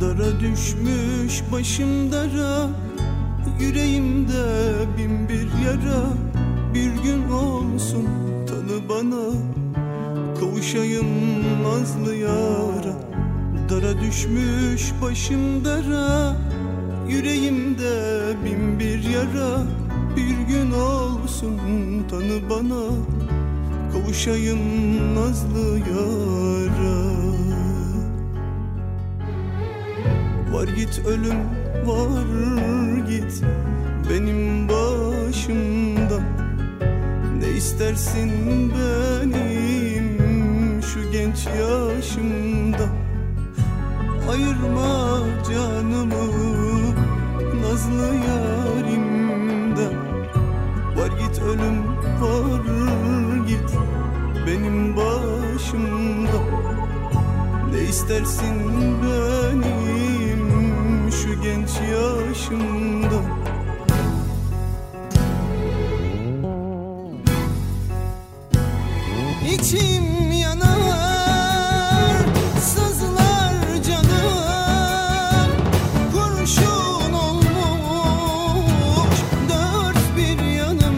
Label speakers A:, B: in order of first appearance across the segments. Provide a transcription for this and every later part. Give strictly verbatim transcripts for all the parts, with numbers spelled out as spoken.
A: Dara düşmüş başım dara, yüreğimde bin bir yara. Bir gün olsun tanı bana, kavuşayım nazlı yara. Dara düşmüş başım dara, yüreğimde bin bir yara. Bir gün olsun tanı bana, kavuşayım nazlı yara. Var git ölüm, var git benim başımda. Ne istersin benim şu genç yaşımda. Ayırma canımı nazlı yarimden. Var git ölüm, var git benim başımda. Ne istersin benim şu genç yaşımda. İçim yanar, sızlar canım. Kurşun olmuş dört bir yanım.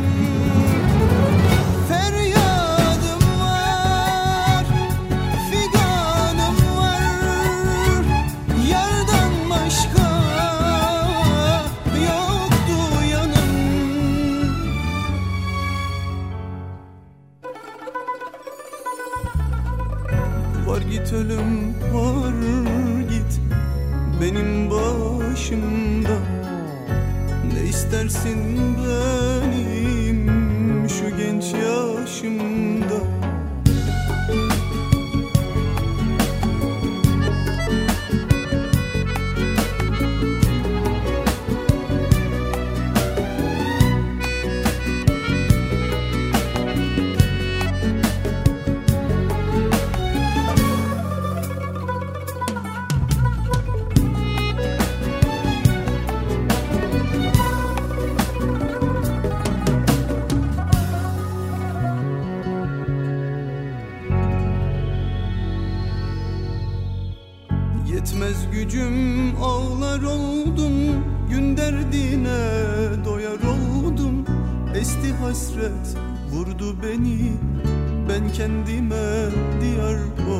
A: Feryadım var, figanım var. Yardan başka yoktu yanım. Var git ölüm, var git benim başımda. Ne istersin benim şu genç yaşımda. Yetmez gücüm, ağlar oldum. Gün derdine doyar oldum. Esti hasret, vurdu beni. Ben kendime diyar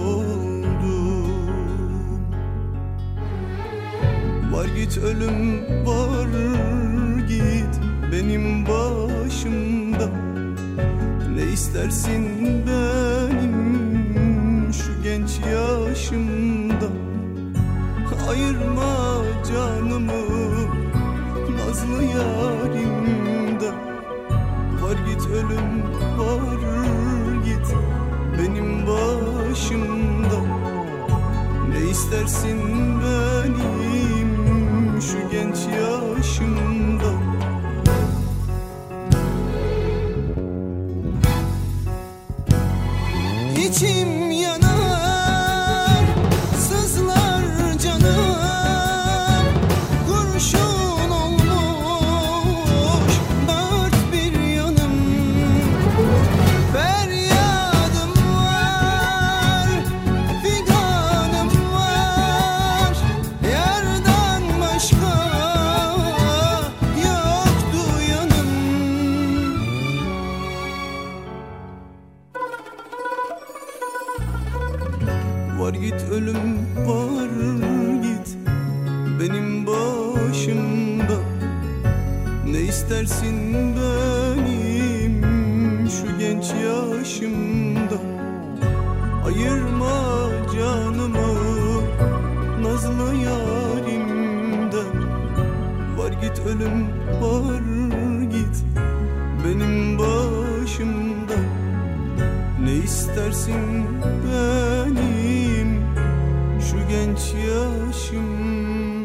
A: oldum. Var git ölüm, var git benim başımda. Ne istersin benim şu genç yaşımda. Ayırma canımı nazlı yarimden. Var git ölüm, var git benim başımda. Ne istersin benim şu genç yaşımda. İçim yanar, sızlar canım. Kurşun olmuş dört bir yanım. Feryadım var, figanım var. Yardan başka yoktu yanım. Var git ölüm, var git benim başımda. Ne istersin benim şu genç yaşımda. Ayırma canımı nazlı yarimden. Var git ölüm, var git benim başımda. Ne istersin benim şu genç yaşım.